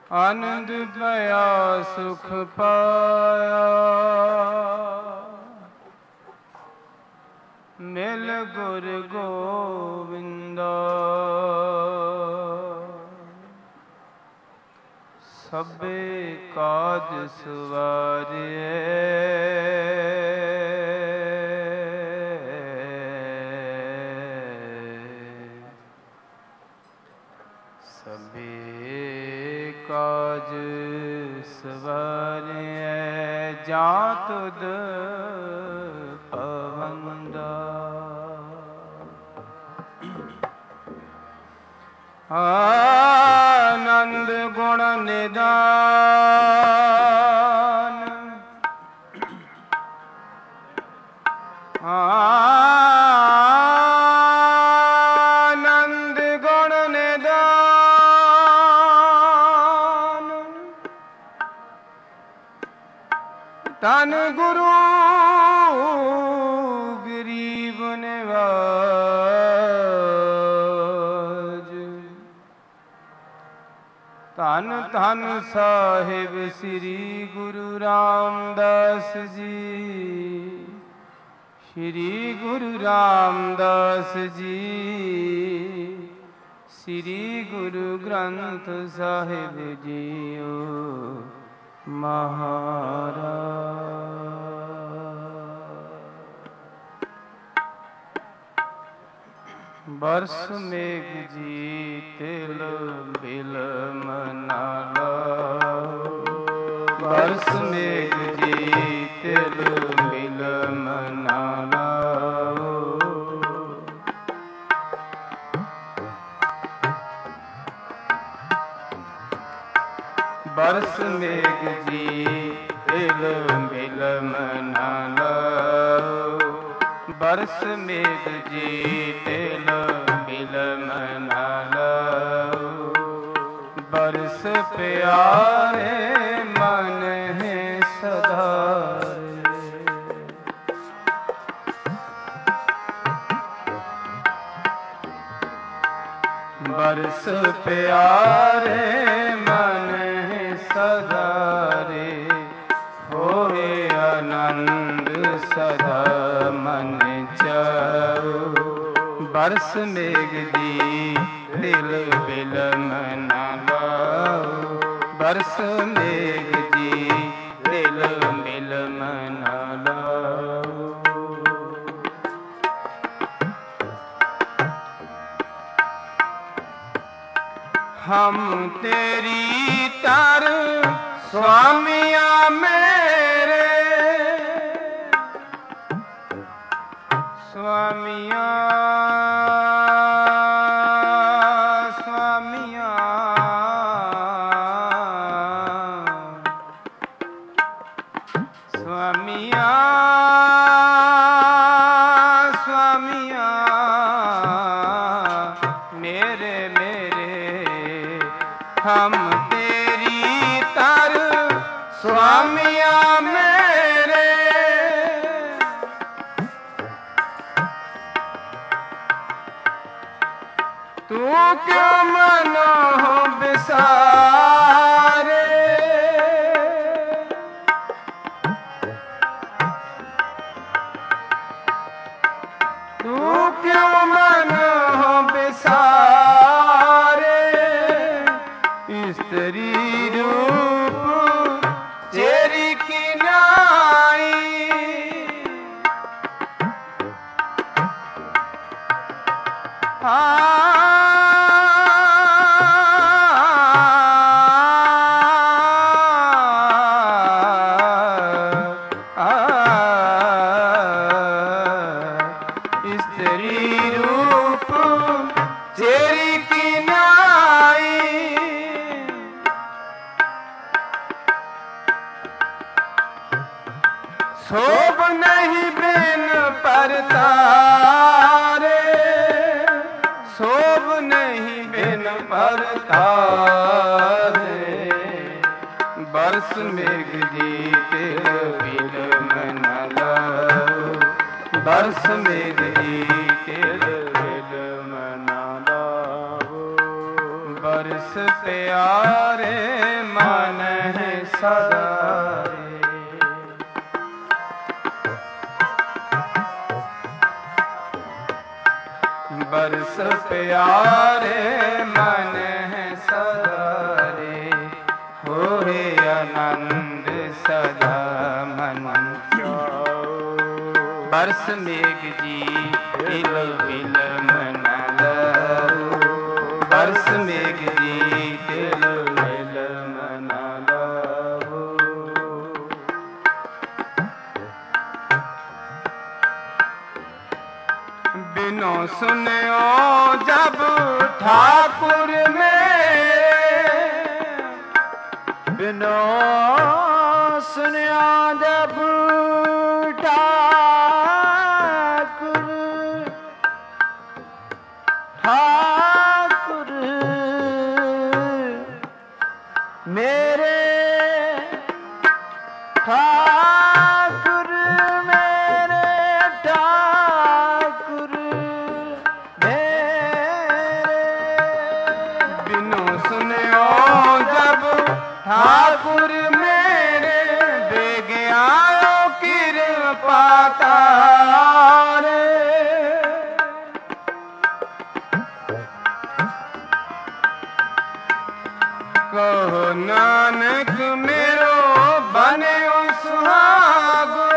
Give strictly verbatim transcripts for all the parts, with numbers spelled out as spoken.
आनंद पया सुख पाया, मिल गुर गोविंदा। सबे काज सवारिए, सबे काज सवारिए, जात तुध पवंदा। आनंद गुण निदान, आनंद गुण निदान, तन गुरु गरीब निवाज। धन धन साहिब श्री गुरु रामदास जी, श्री गुरु रामदास जी, श्री गुरु ग्रंथ साहिब जीओ महाराज। बरस मेघ जी तिल बिलम ना लाओ, बरस मेघ जी तिल बिलम ना लाओ। बरस मेघ जी तिल बिलम ना लाओ, बरस मेघ जी तिल बिलम ना लाओ। बरस प्यारे मन है सधारे, बरस प्यारे मन है सधारे। होए आनंद सदा मन चाओ, बरस मेघ जी तिल बिलम ना लाओ, बरस मेघ जी तिल बिलम ना लाओ। हम तेरी तर स्वामिया मेरे, स्वामिया स्वामिया स्वामिया स्वामिया मेरे मेरे। हम तेरी तर स्वामिया मेरे, तू क्यों मनो बिसारे। तू क्यों मनो बिसारे। स्त्री रूप तेरी की नाई, स्त्री रूप तेरी की नाई। शोभ नहीं बिन परतारे, शोभ नहीं बिन परतारे। बरस मेघ जी तिल बिलम ना लाओ, बरस मेघ जी तिल बिलम ना लाओ। बरस प्यारे बरस प्यारे मन है सदा रे, होए आनंद सदा मन बरस मेघ जी बिल बिल मन लाओ, बरस मेघ जी बिल बिल मन लाओ। बिनो सुनो जब ठाकुर में, बिनो सुनो जब ठाकुर, ठाकुर मेरे ठाकुर मेरे ठाकुर मेरे। बिनु सुनो जब ठाकुर मेरे, बेगयाओ कृपा तारे। कहो नानक मेरो बने सुहागो,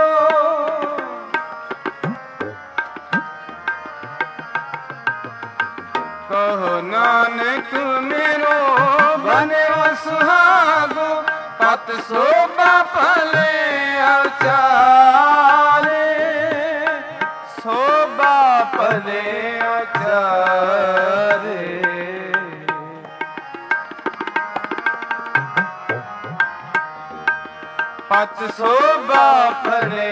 कहो नानक मेरो बने सुहागो, पत शोभा फले अचारे, शोभा फले अचारे। पत शोभा फले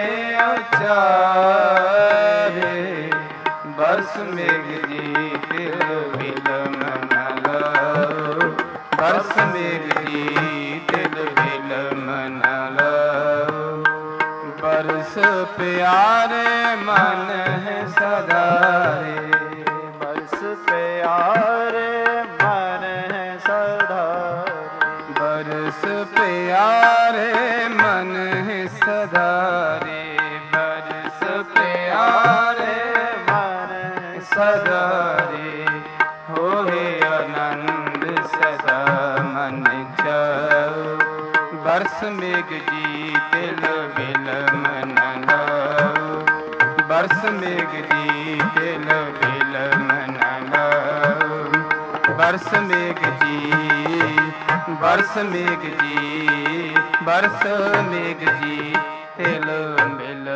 अचारे, बरस मेघ जी तिल बिल मन लाओ, बरस मेघ जी तिल बिल मन लाओ। बरस प्यारे मन है सदा रे, बरस प्यारे मन है सदा रे, बरस प्यारे मन है सदा रे, बरस प्यारे मन है सदा रे, होए आनंद सदा मन जाओ। बरस मेघ जी तिल बिल मन लाओ, बरस मेघ जी तिल बिल मन लाओ, बरस मेघ जी, बरस मेघ जी, बरस मेघ जी तिल बिल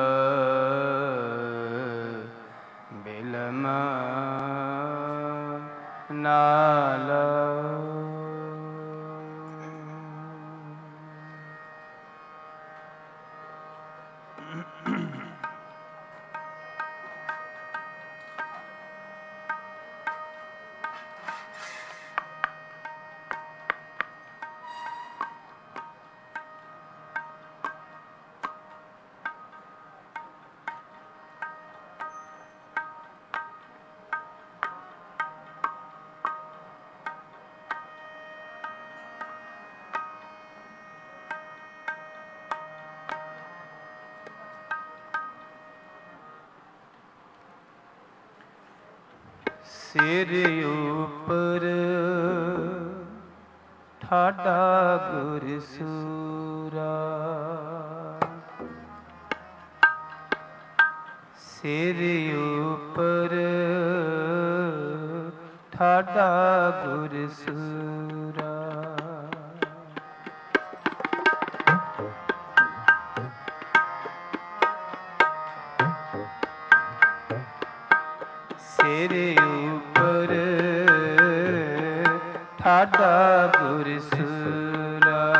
बिल नाला। सिर ऊपर ठाडा गुरसूरा, सिर ऊपर ठाडा गुरसूरा। सिर ऊपर ठाडा गुरसूरा,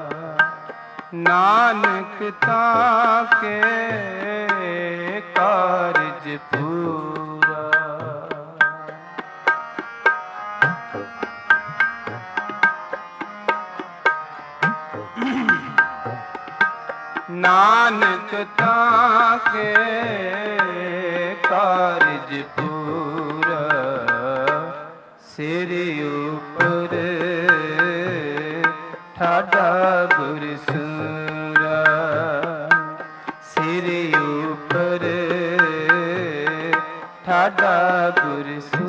नानक ताके कारज पूरा। नानक ताके कारज पूरा, सिर ऊपर ठाडा गुरसूरा, सिर ऊपर ठाडा गुरसूरा।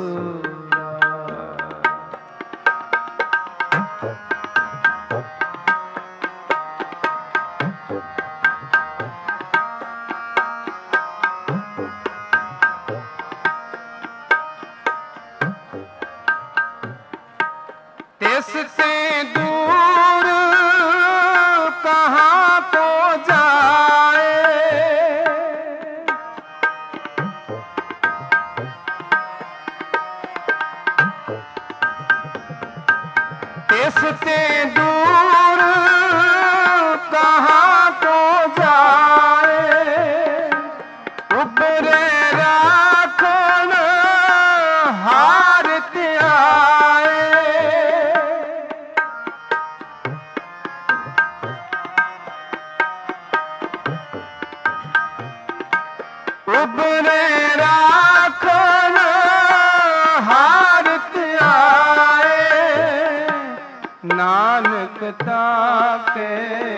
ਨਾਨਕ ਤਾਕੇ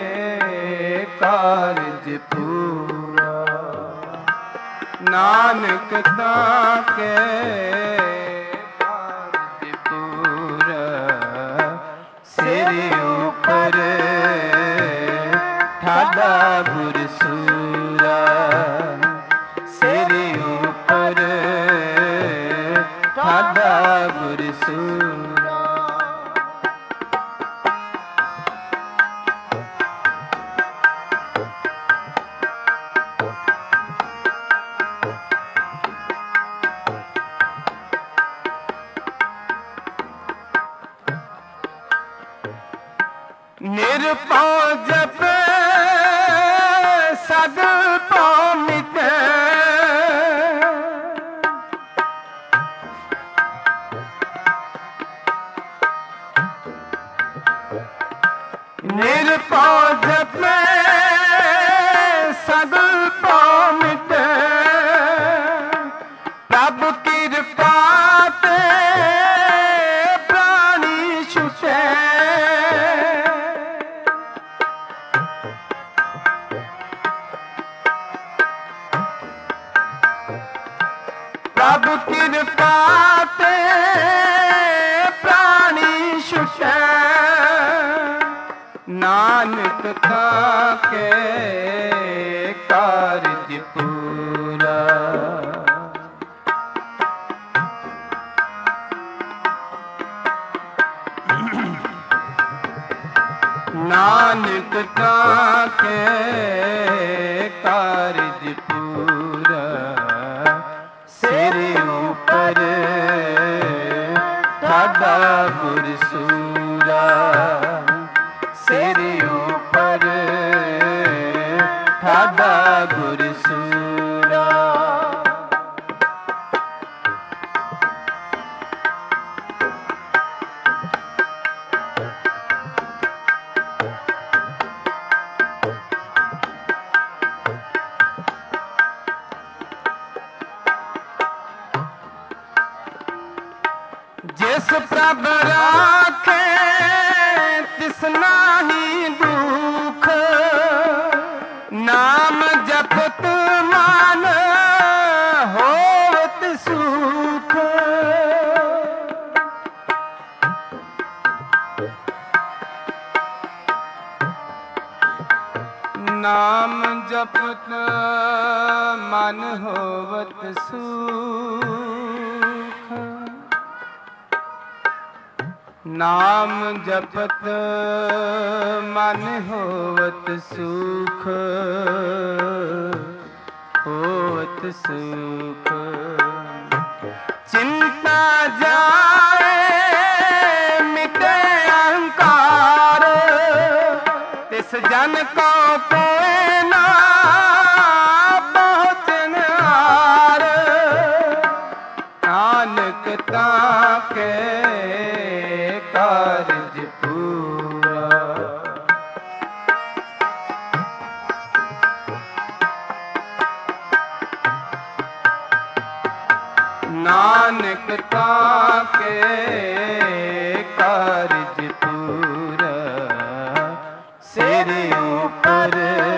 ਕਾਰਜ ਪੂਰਾ। ਨਾਨਕ ਤਾਕੇ ਕਾਰਜ ਪੂਰਾ। ਸਿਰ ਉਪਰ ਠਾਡਾ ਗੁਰ ਸੂਰਾ। ਸਿਰ ਉਪਰ ਠਾਡਾ ਗੁਰ ਸੂਰਾ। ਨਿਰਭਉ ਜਪੈ ਸਗਲ ਭਉ ਮਿਟੈ। ਨਿਰਭਉ ਜਪੈ ਸਗਲ ਭਉ ਮਿਟੈ। ਪ੍ਰਭ ਕਿਰਪਾ ਤੇ ਪ੍ਰਾਣੀ ਛੁਟੈ। ਪ੍ਰਭ ਕਿਰਪਾ ਤੇ ਪ੍ਰਾਣੀ ਛੁਟੈ। ਨਾਨਕ ਤਾਕੇ ਕਾਰਜ ਪੂਰਾ। ਨਾਨਕ ਤਾਕੇ ਕਾਰਜ ਪੂਰਾ। ਸਿਰ ਉਪਰ ਠਾਡਾ ਗੁਰ ਸੂਰਾ। ਸਿਰ ਉਪਰ ਠਾਡਾ ਗੁਰ ਸੂਰਾ। ਜਿਸ ਪ੍ਰਭ ਰਾਖੇ ਤਿਸ ਨਾਹੀ ਦੁਖ। ਨਾਮ ਜਪਤ ਮਨ ਹੋਵਤ ਸੁਖ। ਨਾਮ ਜਪਤ ਮਨ ਹੋਵਤ ਸੁਖ। ਨਾਮ ਜਪਤ ਮਨ ਹੋਵਤ ਸੁਖ। ਹੋਵਤ ਸੁਖ। ਚਿੰਤਾ ਜਾਏ ਮਿਟੇ ਅਹੰਕਾਰ। ਤਿਸ ਜਨ ਕੋ ਕੋਇ ਨਾ ਪਹੁੰਚਨਹਾਰ। ਨਾਨਕ ਤਾਕੇ ਕਾਰਜ ਪੂਰਾ। ਨਾਨਕ ਤਾਕੇ ਕਾਰਜ ਪੂਰਾ। ਸਿਰ ਉਪਰ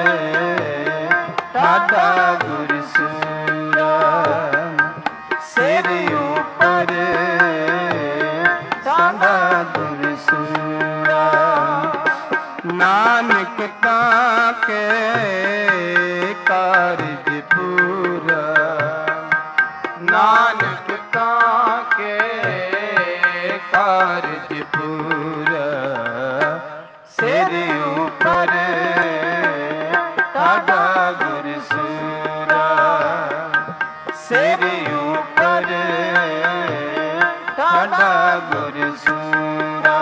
ਠਾਡਾ ਗੁਰ ਸੂਰਾ। ਸਿਰ ਉਪਰ ਠਾਡਾ ਗੁਰ ਸੂਰਾ। ਨਾਨਕ ਤਾਕੇ ਕਾਰਜ ਪੂਰਾ। ਨਾਨਕ ਤਾਕੇ ਕਾਰਜ ਪੂਰਾ। ਸਿਰ ਉਪਰ ਠਾਡਾ ਗੁਰ ਸੂਰਾ। ਸਿਰ ਉਪਰ ਠਾਡਾ ਗੁਰ ਸੂਰਾ।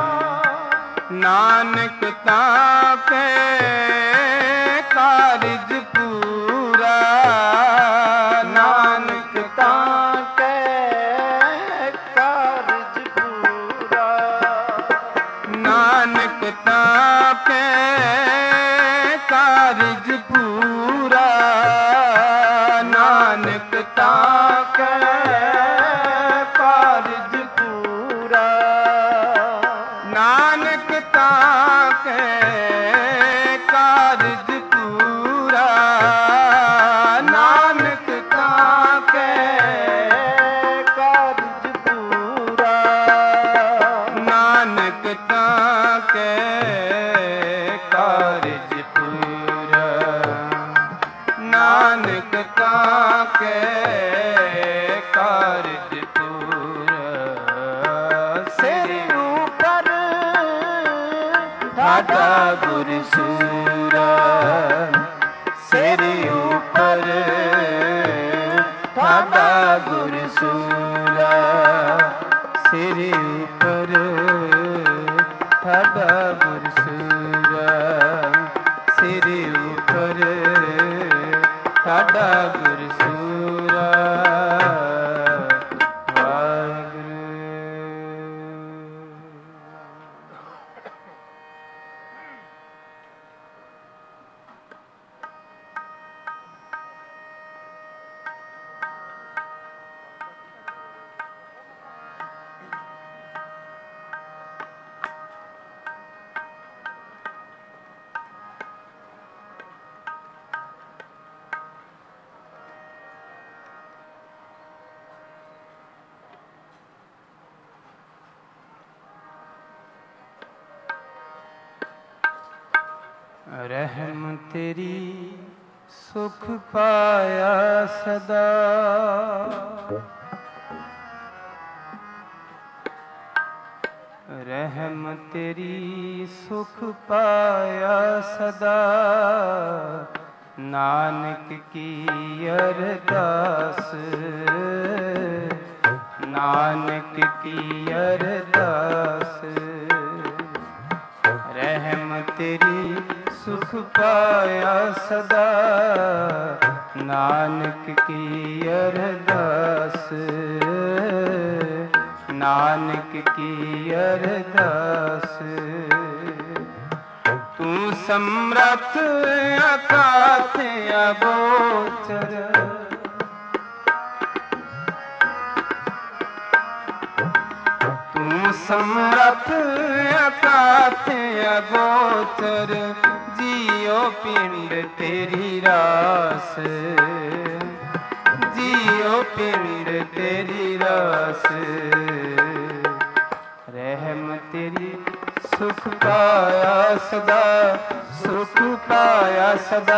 ਨਾਨਕ ਤਾਕੇ ਕਾਰਜ ਪੂਰਾ। ਨਾਨਕ ਤਾਕੇ ਕਾਰਜ ਪੂਰਾ। ਨਾਨਕ ਤਾਕੇ ਕਾਰਜ ਪੂਰਾ। ਨਾਨਕ ਤਾਕੇ ਕਾਰਜ ਪੂਰਾ। ਨਾਨਕ ਨਾਨਕ ਤਾਂ ਕੈ ਕਾਰਜ ਪੂਰਾ ਨਾਨਕ ਤਾਂ ਕੈ ਕਾਰਜ ਪੂਰਾ ਨਾਨਕ ਤਾਂ ਕੈ ਕਾਰਜ ਪੂਰਾ ਨਾਨਕ ਤਾਂ ਕੈ ਕਾਰਜ ਪੂਰਾ ਸਿਰ ਉਪਰ ਸਾਡਾ ਗੁਰ ਸੂਰਾ ਸਿਰ ਉਪਰ ਸਾਡਾ ਗੁਰ ਸੂਰਾ ਸਿਰ ਉਪਰ ਸਾਡਾ ਗੁਰ ਸੂਰਾ ਸਿਰ ਉਪਰ ਸਾਡਾ ਗੁਰ ਸੂਰਾ ਵਾਹਿਗੁਰੂ। ਰਹਿਮ ਤੇਰੀ ਸੁਖ ਪਾਇਆ ਸਦਾ ਰਹਿਮ ਤੇਰੀ ਸੁਖ ਪਾਇਆ ਸਦਾ ਨਾਨਕ ਕੀ ਅਰਦਾਸ ਨਾਨਕ ਕੀ ਅਰਦਾਸ ਰਹਿਮ ਤੇਰੀ ਸੁਖ ਪਾਇਆ ਸਦਾ ਨਾਨਕ ਕੀ ਅਰਦਾਸ ਨਾਨਕ ਕੀ ਅਰਦਾਸ ਤੂੰ ਸਮਰੱਥ ਅਕਾਥ ਅਗੋਚਰ ਤੂੰ ਸਮਰੱਥ ਅਕਾਥ ਅਗੋਚਰ ਜੀਉ ਪਿੰਡ ਤੇਰੀ ਰਾਸ ਜੀਉ ਪਿੰਡ ਤੇਰੀ ਰਾਸ ਰਹਿਮ ਤੇਰੀ ਸੁਖ ਪਾਇਆ ਸਦਾ ਸੁਖ ਪਾਇਆ ਸਦਾ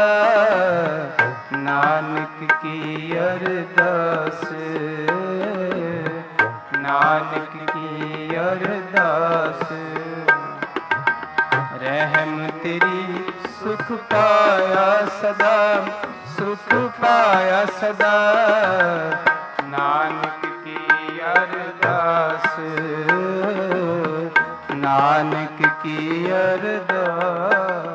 ਨਾਨਕ ਕੀ ਅਰਦਾਸ ਨਾਨਕ ਕੀ ਅਰਦਾਸ ਰਹਿਮ ਤੇਰੀ ਸੁਖ ਪਾਇਆ ਸਦਾ ਸੁਖ ਪਾਇਆ ਸਦਾ ਨਾਨਕ ਕੀ ਅਰਦਾਸ ਨਾਨਕ ਕੀ ਅਰਦਾਸ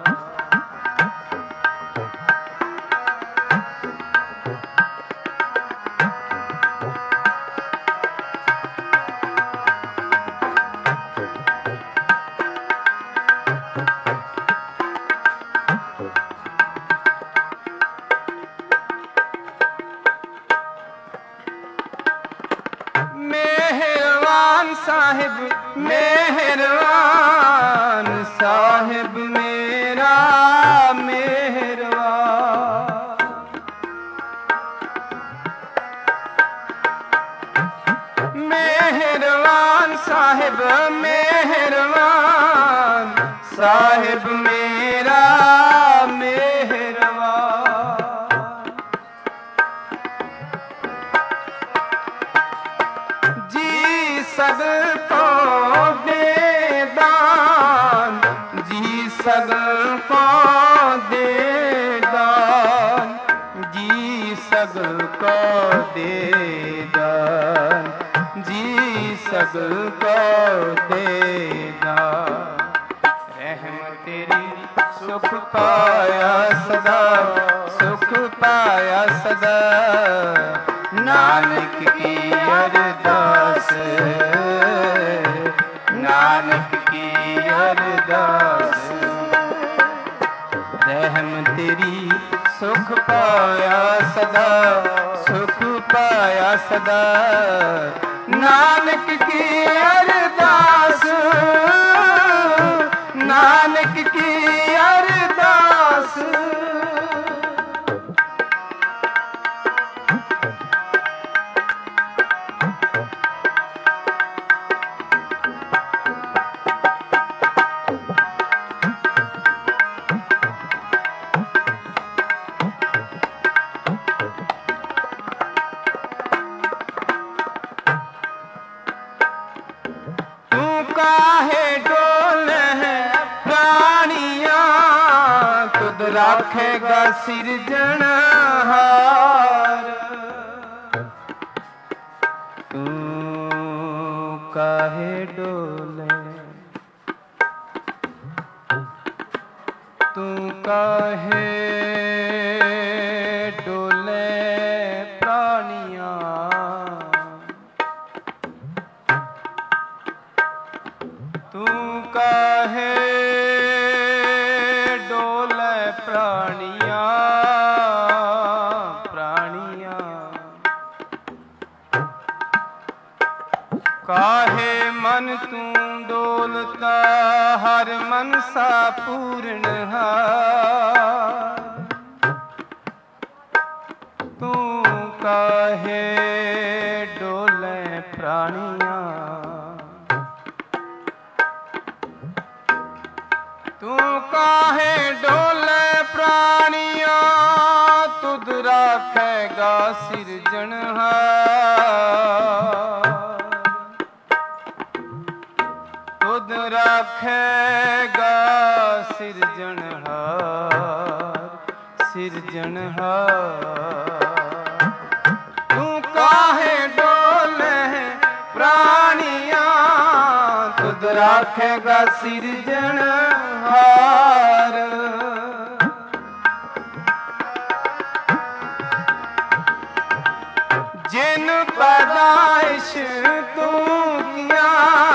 ਸਾਹਿਬ ਮਿਹਰਬਾਨ ਸਾਹਿਬ ਮੇਰਾ ਮਿਹਰਬਾਨ ਮਿਹਰਬਾਨ ਸਾਹਿਬ ਮਿਹਰਬਾਨ ਸਾਹਿਬ ਮੇਰਾ ਮਿਹਰਬਾਨ ਜੀ ਸਗਲ ਕੋ ਦੇ ਦਾਨ ਜੀ ਸਗਲ ਕੋ ਦੇ ਦਾਨ ਜੀ ਸਗਲ ਕੋ ਦੇ ਦਾਨ ਜੀ ਸਗਲ ਕੋ ਦੇ ਦਾਨ ਰਹਿਮ ਤੇਰੀ ਸੁਖ ਪਾਇਆ ਸਦਾ ਸੁਖ ਪਾਇਆ ਸਦਾ ਨਾਨਕ ਕੀ ਅਰਦਾਸ ਨਾਨਕ ਕੀ ਅਰਦਾਸ ਰਹਿਮ ਤੇਰੀ ਸੁਖ ਪਾਇਆ ਸਦਾ ਸੁਖ ਪਾਇਆ ਸਦਾ ਨਾਨਕ ਕੀ ਅਰਦਾਸ नानक की अरदास राखेगा सिरजनहार तू काहे डोले तू काहे डोले प्राणिया तू काहे प्राणिया प्राणिया काहे मन तू डोलता हर मनसा पूर्ण तू काहे डोले प्राणिया तू काहे डोले प्राणिया तुद राखेगा सिरजनहार तुद राखेगा सिरजनहार सिरजनहार तू काहे डोले प्राणिया तुद राखेगा सिरजनहार जिन पैदाइश तू किया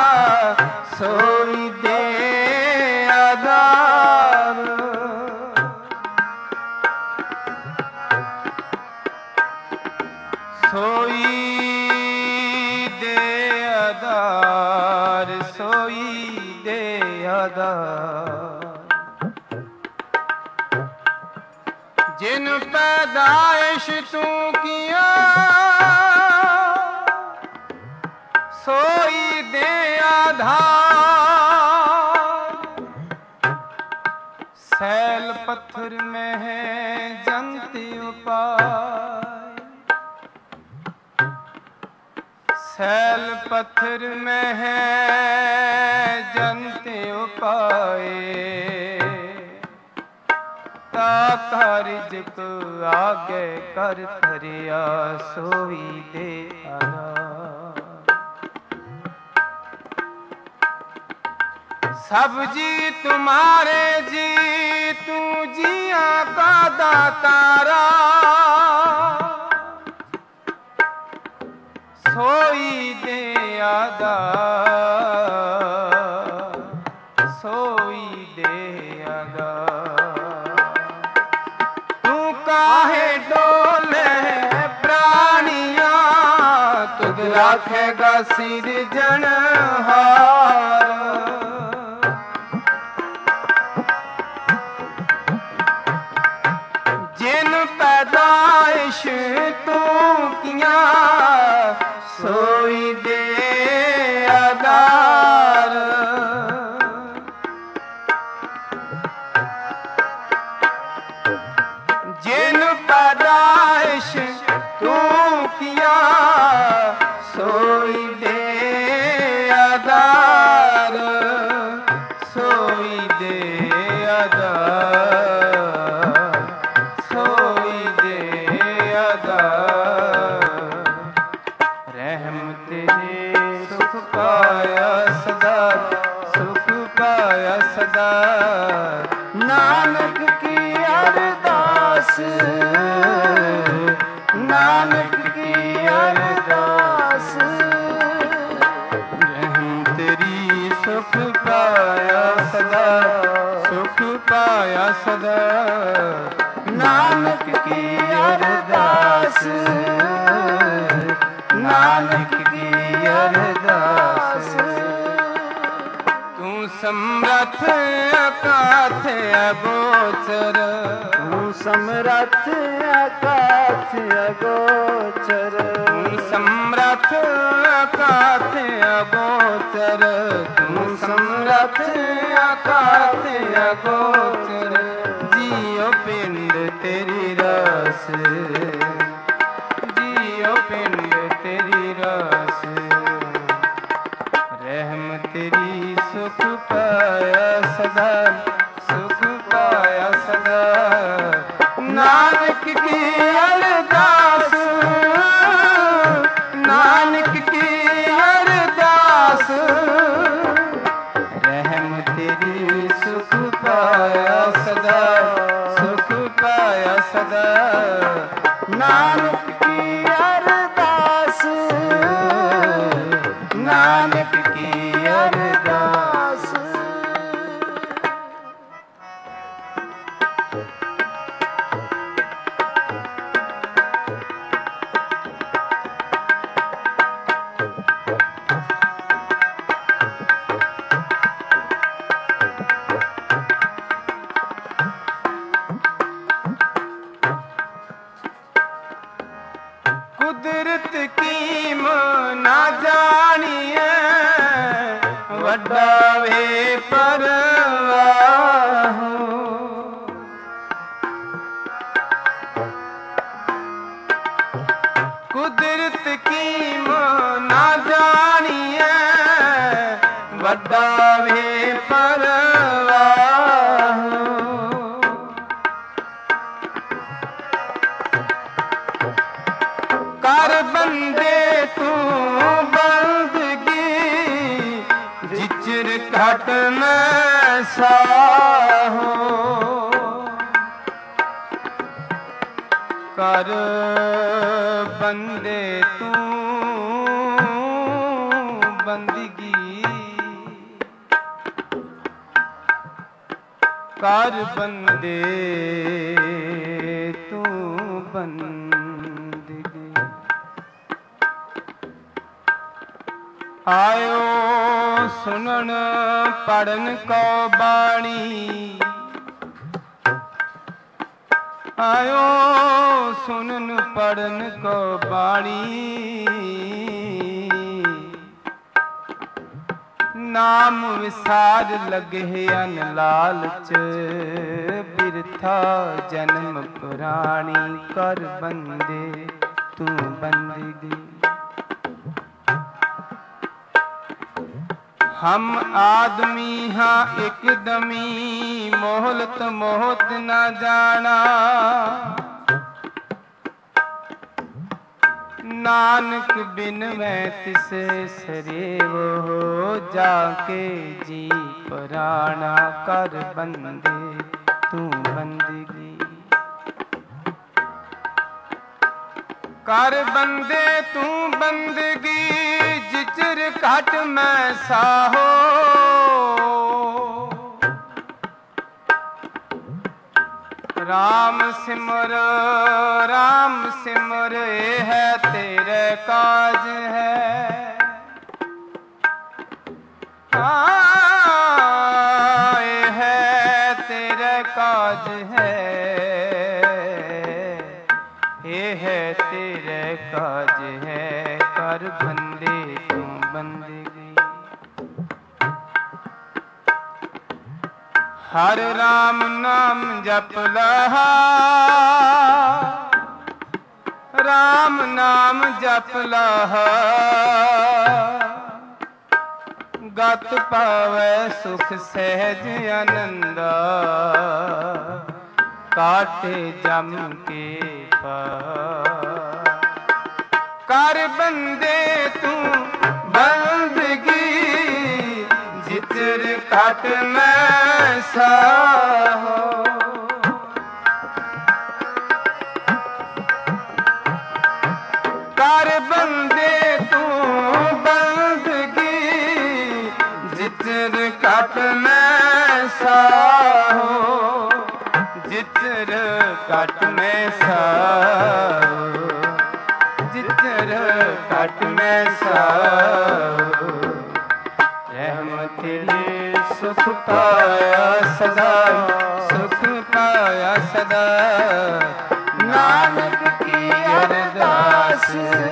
सोई दे आधार सोई दे आधार सोई दे आधार जिन पैदाइश तू किया सोई दे आधार सैल पत्थर में है जंती उपाय सैल पत्थर में है जंती उपाय तारिजक आगे कर धरिया सोई दे आधार सब जी तुम्हारे जी तू जिया का दातारा सोई दे आधार सोई दे आधार तू काहे डोले प्राणिया तुद राखेगा सिरजनहार जिन पैदाइश तू किया सोई दे आधार जिन पैदाइश तू किया सोई दे आधार सोई दे आधार सोई दे आधार रहमत ने सुख पाया सदा सुख पाया सदा नानक की अरदास नानक की अरदास रहम तेरी सुख पाया सदा सुख पाया सदा नानक की अरदास नानक की अरदास तू ਸਮਰਥ ਅਕਾਥ ਅਗੋਚਰ ਤੂੰ ਸਮਰਥ ਅਕਾਥ ਅਗੋਚਰ ਤੂੰ ਸਮਰਥ ਅਕਾਥ ਅਗੋਚਰ ਤੂੰ ਸਮਰਥ ਅਕਾਥ ਅਗੋਚਰ ਜੀਉ ਪਿੰਡ ਤੇਰੀ ਰਸ ਜੀਉ ਪਿੰਡ ਤੇਰੀ ਰਸ ਰਹਿਮ ਤੇਰੀ ਸੁਖ ਪਾਇਆ ਸਦਾ ਸੁਖ ਪਾਇਆ ਸਦਾ ਨਾਨਕ ਕੀ ਅਰਦਾਸ ਨਾਨਕ ਕੀ ਅਰਦਾਸ ਰਹਿਮ ਤੇਰੀ ਸੁਖ ਪਾਇਆ ਸਦਾ ਸੁਖ ਪਾਇਆ ਸਦਾ ਨਾਨਕ ਕੀ ਅਰਦਾਸ ਨਾਨਕ ਕੀ ਅਰਦਾਸ ਕੁਦਰਤ ਕੀਮ ਨਾ ਜਾਣੀਐ ਵੱਡਾ ਵੇ ਪਰਵਾਹ ਕੁਦਰਤ ਕੀਮ ਨਾ ਜਾਣੀਐ ਵੱਡਾ ਵੇ ਪਰਵਾਹ ਕਰ ਬੰਦੇ ਤੂੰ ਬੰਦਗੀ ਜਿਚਰ ਘਟ ਮੈਂ ਸਾਹੋ ਕਰ ਬੰਦੇ ਤੂੰ ਬੰਦਗੀ ਕਰ ਬੰਦੇ ਤੂੰ ਬੰਦਗੀ ਆਇਓ ਸੁਣਨ ਪੜਨ ਕੋ ਬਾਣੀ ਆਇਓ ਸੁਣਨ ਪੜਨ ਕੋ ਬਾਣੀ ਨਾਮ ਵਿਸਾਰ ਲਗੇ ਅਨ ਲਾਲਚ ਬਿਰਥਾ ਜਨਮ ਪੁਰਾਣੀ ਕਰ ਬੰਦੇ ਤੂੰ ਬੰਦਗੀ हम आदमी हाँ एक दमी मोहलत मोहत न जाना नानक बिन मैं तिसे सरेव हो जाके जी पराना कर बंदे तू बंदगी कर बंदे तू बंदगी जिचर घट मैं साहो राम सिमर राम सिमर ये है तेरे काज है हाँ ये है तेरे काज है ये है तेरे काज है कर बंदे तू बंदगी हर राम नाम जप लहा राम नाम जप लहा गत पावै सुख सहज आनंदा काटे जम के पार कर बंदे तू बंदगी जितर घट मैं साहो कर बंदे तू बंदगी जितर घट मैं साहो जितर घट मैं साहो जितर घट मैं साहो रहम तेरे सुख ਪਾਇਆ ਸਦਾ, ਸੁਖ ਪਾਇਆ ਸਦਾ। ਨਾਨਕ ਕੀ ਅਰਦਾਸ,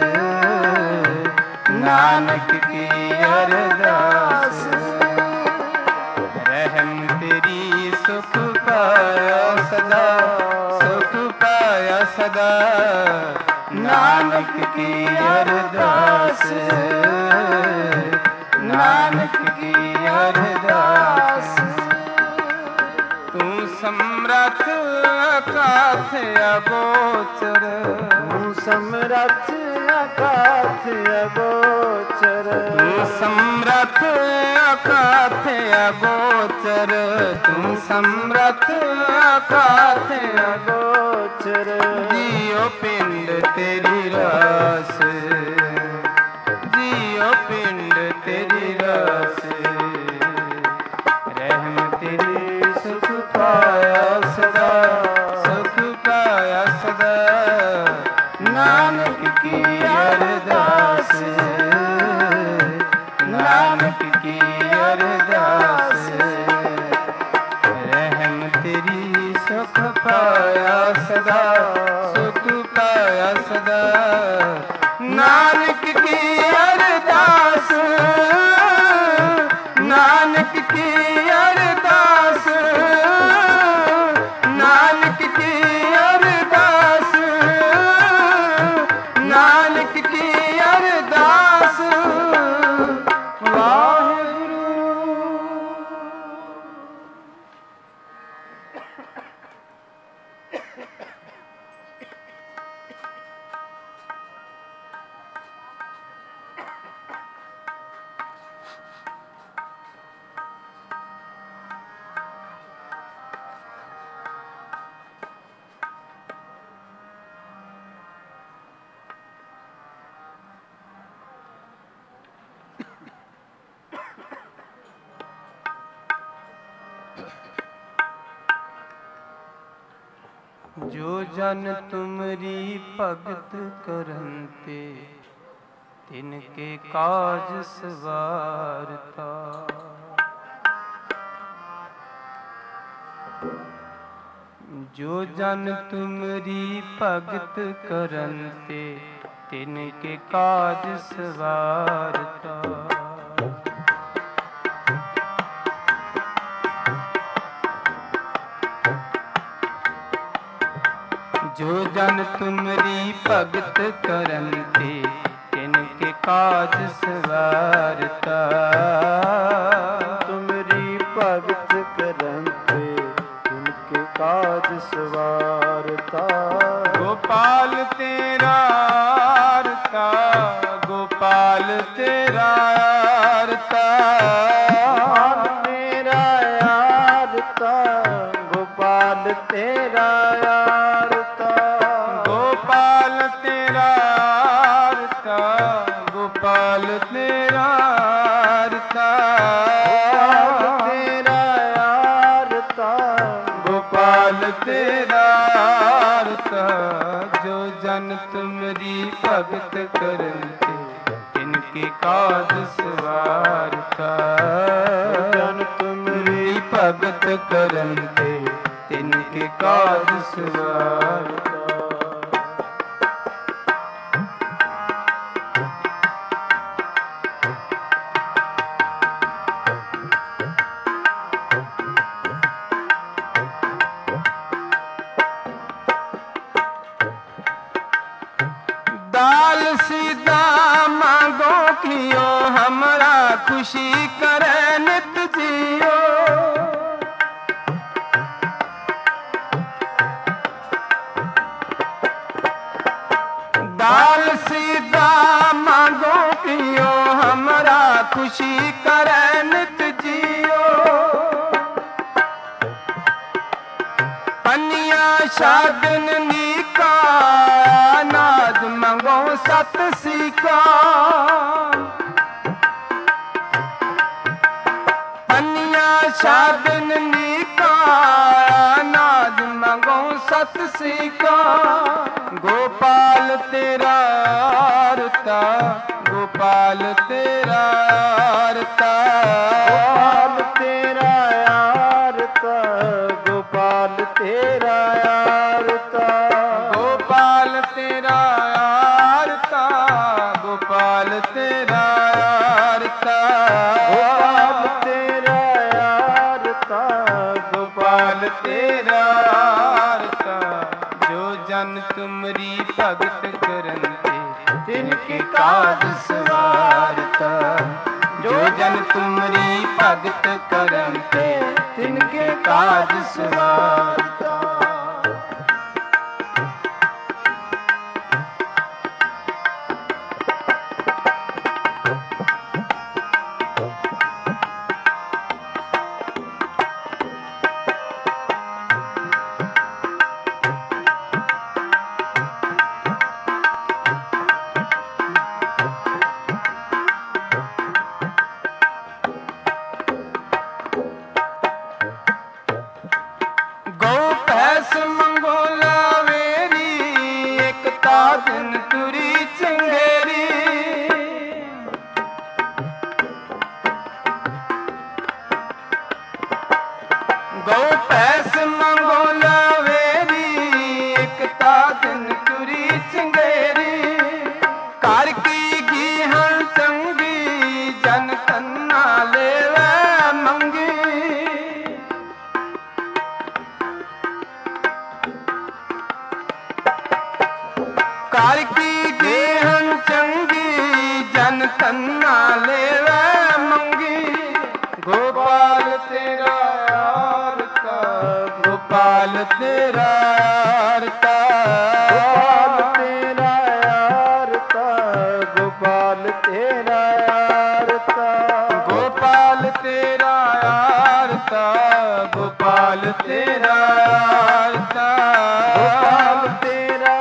ਨਾਨਕ ਕੀ ਅਰਦਾਸ। ਰਹਿਮ ਤੇਰੀ ਸੁਖ ਪਾਇਆ ਸਦਾ, ਸੁਖ ਪਾਇਆ ਸਦਾ। ਨਾਨਕ ਕੀ ਅਰਦਾਸ, ਨਾਨਕ ਕੀ ਅਰਦਾਸ। ਤੂੰ ਸਮਰੱਥ ਅਕਾਥ ਅਗੋਚਰ, ਤੂੰ ਸਮਰੱਥ ਅਕਾਥ ਅਗੋਚਰ। ਤੂੰ ਸਮਰੱਥ ਅਕਾਥ ਅਗੋਚਰ, ਤੂੰ ਸਮਰੱਥ ਅਕਾਥ ਅਗੋਚਰ। ਜੀਉ ਪਿੰਡ ਤੇਰੀ ਰਾਸ, ਜੀਉ ਪਿੰਡ ਤੇਰੀ ਰਾਸ। ਰਹਿਮ ਤੇਰੀ ਸੁਖ ਪਾਇਆ ਸਦਾ, ਸੁਖ ਪਾਇਆ ਸਦਾ। ਨਾਨਕ ਕੀ ਅਰਦਾਸ, ਨਾਨਕ ਕੀ ਅਰਦਾਸ। ਰਹਿਮ ਤੇਰੀ ਸੁਖ ਪਾਇਆ ਸਦਾ, ਸੁਖ ਪਾਇਆ ਸਦਾ। ਨਾਨਕ ਕੀ ਅਰਦਾਸ, ਨਾਨਕ ਕੀ ਅਰਦਾਸ, ਨਾਨਕ ਕੀ ਅਰਦਾਸ, ਨਾਨਕ ਕੀ ਅਰਦਾਸ। ਵਾਹਿਗੁਰੂ। ਜੋ ਜਨ ਤੁਮਰੀ ਭਗਤ ਕਰਨ ਤੇ, ਤਿਨ ਕੇ ਕਾਜ ਸਵਾਰਤਾ। ਜੋ ਜਨ ਤੁਮਰੀ ਭਗਤ ਕਰਨ ਤੇ, ਤਿਨ ਕੇ ਕਾਜ ਸਵਾਰਤਾ। ਜੋ ਜਨ ਤੁਮਰੀ ਭਗਤ ਕਰਨ ਤੇ, ਤਿਨ ਕੇ ਕਾਜ ਸਵਾਰਤਾ। ਤੁਮਰੀ ਭਗਤ ਕਰਨ ਤੇ, ਤਿਨ ਕੇ ਕਾਜ ਸਵਾਰਤਾ। ਗੋਪਾਲ ਤੇਰਾ ਆਰਤਾ, ਗੋਪਾਲ ਤੇਰਾ ਆਰਤਾ। ਗੋਪਾਲ ਤੇਰਾ ਆਰਤਾ, ਗੋਪਾਲ ਤੇਰਾ ਆਰਤਾ। ਗੋਪਾਲ ਤੇਰਾ ਆਰਤਾ, ਗੋਪਾਲ ਤੇਰਾ ਆਰਤਾ। ਗੋਪਾਲ ਤੇਰਾ ਆਰਤਾ, ਗੋਪਾਲ ਤੇਰਾ ਆਰਤਾ। ਜੋ ਜਨ ਤੁਮਰੀ ਭਗਤ ਕਰਨ ਤੇ, ਤਿਨ ਕੇ ਕਾਜ ਸਵਾਰਤਾ। ਜਨ ਤੁਮਰੀ ਭਗਤ ਕਰਨ ਤੇ, ਤਿਨ ਕੇ ਕਾਜ ਸਵਾਰਤਾ। दाल सीधा मांगो कियो, हमरा खुशी करे नित जियो। दाल सीधा मांगो कियो, हमरा खुशी करे नित जियो। पनिया शादन नीका, नाद मंगो सत सीका। पनिया शादन नीका, नाद मंगो सत सीका। गोपाल तेरा आरता, गोपाल तेरा आरता। गोपाल तेरा गोपाल तेरा रता जो जन तुमरी भगत करंते तिनके काज सवारता जो जन तुमरी भगत करंते तिनके काज सवारता। कार की गेहन चंगी जन तन्ना लेवे मंगी गोपाल तेरा यारता गोपाल तेरा यारता गोपाल तेरा यारता गोपाल तेरा यारता गोपाल तेरा यारता गोपाल तेरा यारता गोपाल तेरा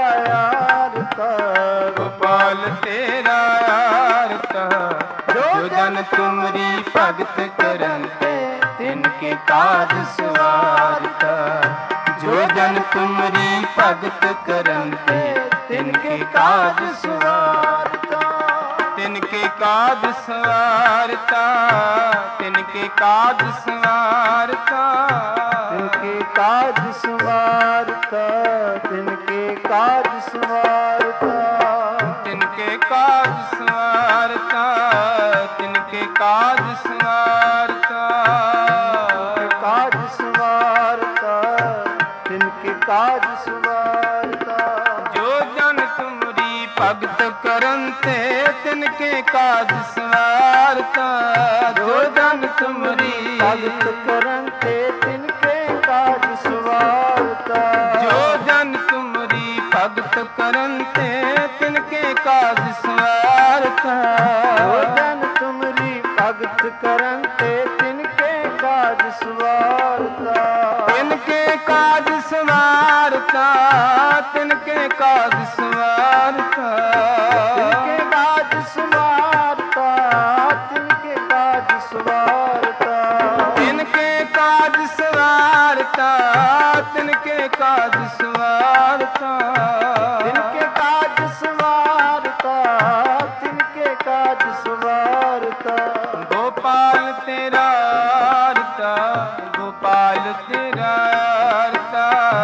गोपाल तेरा यारता जो जन तुमरी भगत करंते तिनके काज सवारता जो जन तुमरी भगत करंते तिनके काज सवारता तिनके काज सवारता तिनके काज सवारता तिनके काज सवारता तिनके काज सवारता तिनके काज सवारता तिनके काज सवारता काज सवारता तिनके काज सवारता जो जन तुमरी भगत करंते तिनके काज सवारता जो जन तुमरी भगत करंते तिनके काज सवारता जो जन तुमरी भगत करंते तिनके काज सवारता जो जन तुमरी भगत करंते तिनके काज सवारता तिनके काज सवारता तिनके काज सवारता तिनके काज सवारता तिनके काज सवारता तिनके काज सवारता तिनके काज सवारता तिनके काज सवारता तिनके काज सवारता गोपाल तेरा यारता गोपाल तेरा यारता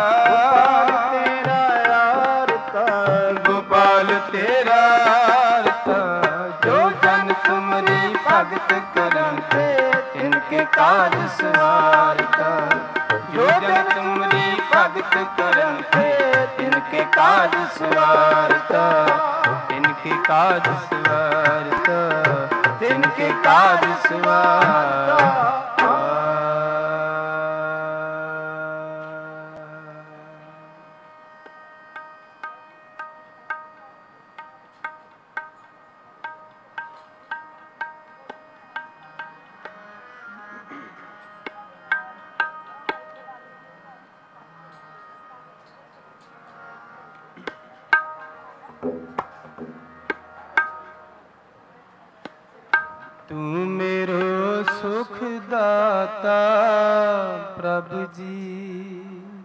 गोपाल तेरा यारता जो जन तुमरी भगत करंते तिनके काज सवारता जो जन तुमरी भगत करंते तिनके काज सवारता तिनके काज सवारता तिनके काज सवारता। तू मेरो सुख दाता प्रभु जी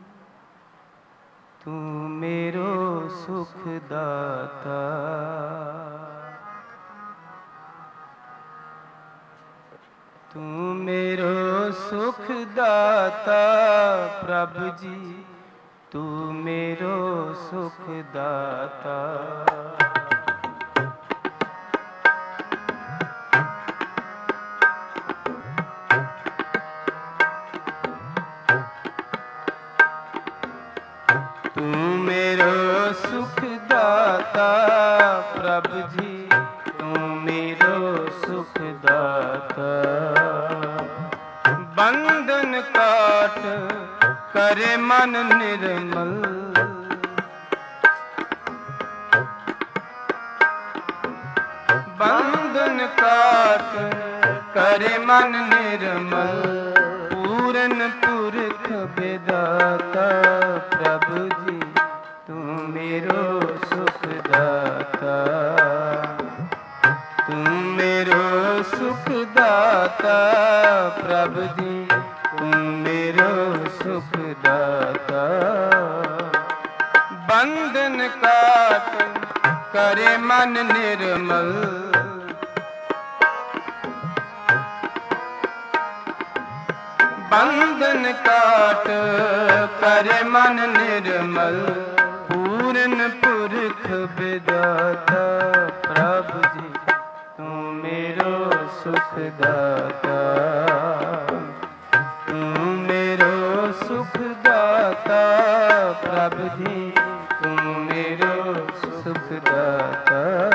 तू मेरो सुख दाता तू मेरो सुख दाता प्रभु जी तू मेरो सुख दाता प्रभु जी तू मेरो सुख दाता। बंधन काट करे मन निर्मल, बंधन काट करे मन निर्मल, पूरन पुरख विदाता। प्रभु जी तू मेरो सुख दाता, तू मेरो सुख दाता। प्रभु जी तू मेरो सुख दाता। बंधन काट करे मन निर्मल, बंधन काट करे मन निर्मल, पूरन पुरख विदाता। प्रभु जी तू मेरो सुख दाता, तू मेरो सुख दाता। प्रभु जी तू मेरो सुख दाता।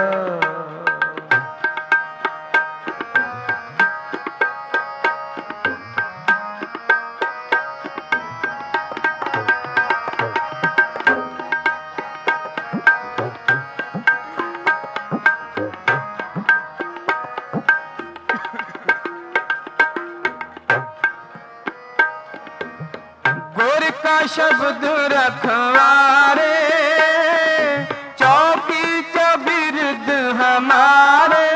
शब्द रखवारे चौकी चबिरद हमारे,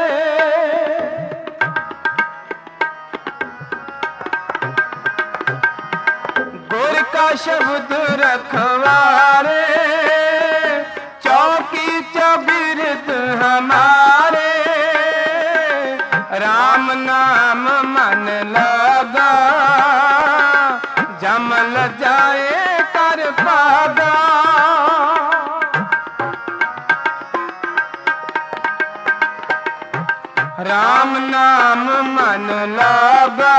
गुर का शब्द रखवारे चौकी चबिरद हमारे। राम नाम मन लगा जमल जाए कर पागा। राम नाम मन लगा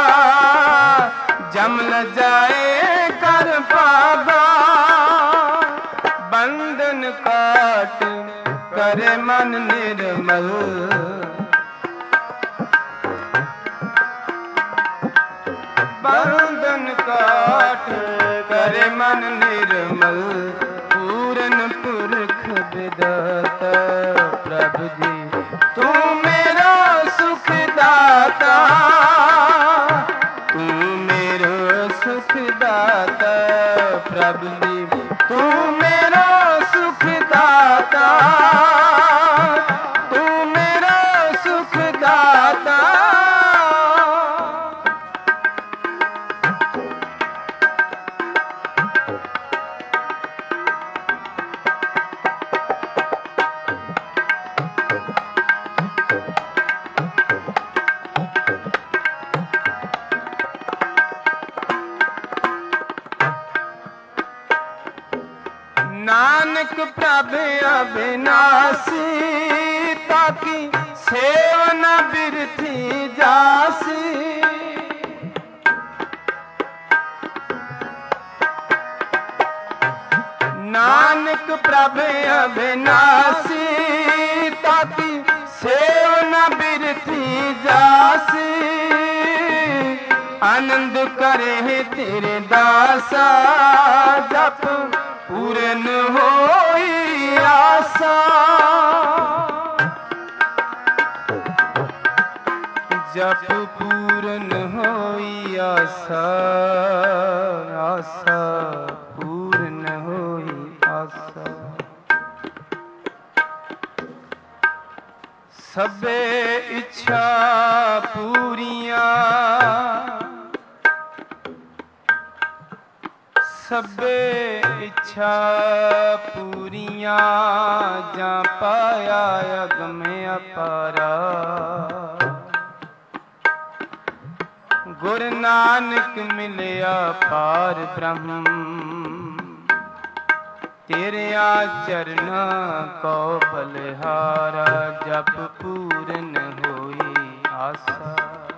जमल जाए कर पागा। बंधन काट करे मन निर्मल, बंधन काट करे मन निर्मल, पूरन पुरख विदाता। प्रभु जी तू मेरा सुख दाता, तू मेरो सुख दाता। प्रभु जी तू मेरा सुख दाता, तू मेरा सुख दाता। नानक प्रभु अविनाशी, ताकि सेवन बिरथी जासी। नानक प्रभु अविनाशी, ताकि सेवन बिरथी जासी। आनंद करे तेरे दासा, जप पूरन होई आसा। जप पूरन होई आसा, आसा पूरन होई आसा। सबे इच्छा पूरियां, सबे इच्छा पूरियां, जा पाया अगम अपारा। गुरु नानक मिलया पार ब्रह्म, तेरे आचरण को बलिहारा। जप पूरन होई आसा,